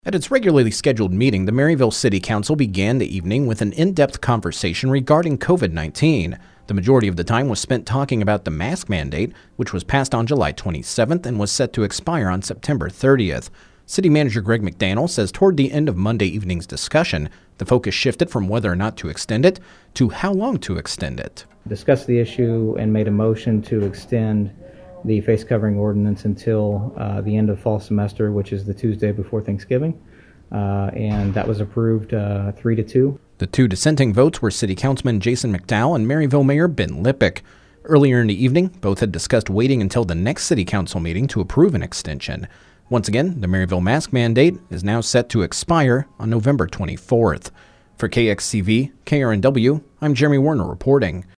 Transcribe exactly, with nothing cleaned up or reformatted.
At its regularly scheduled meeting, the Maryville City Council began the evening with an in-depth conversation regarding covid nineteen. The majority of the time was spent talking about the mask mandate, which was passed on July twenty-seventh and was set to expire on September thirtieth. City Manager Greg McDaniel says toward the end of Monday evening's discussion, the focus shifted from whether or not to extend it to how long to extend it. Discussed the issue and made a motion to extend the face covering ordinance until uh, the end of fall semester, which is the Tuesday before Thanksgiving, uh, and that was approved uh, three to two. The two dissenting votes were City Councilman Jason McDowell and Maryville Mayor Ben Lippick. Earlier in the evening, both had discussed waiting until the next City Council meeting to approve an extension. Once again, the Maryville mask mandate is now set to expire on November twenty-fourth. For K X C V, K R N W, I'm Jeremy Warner reporting.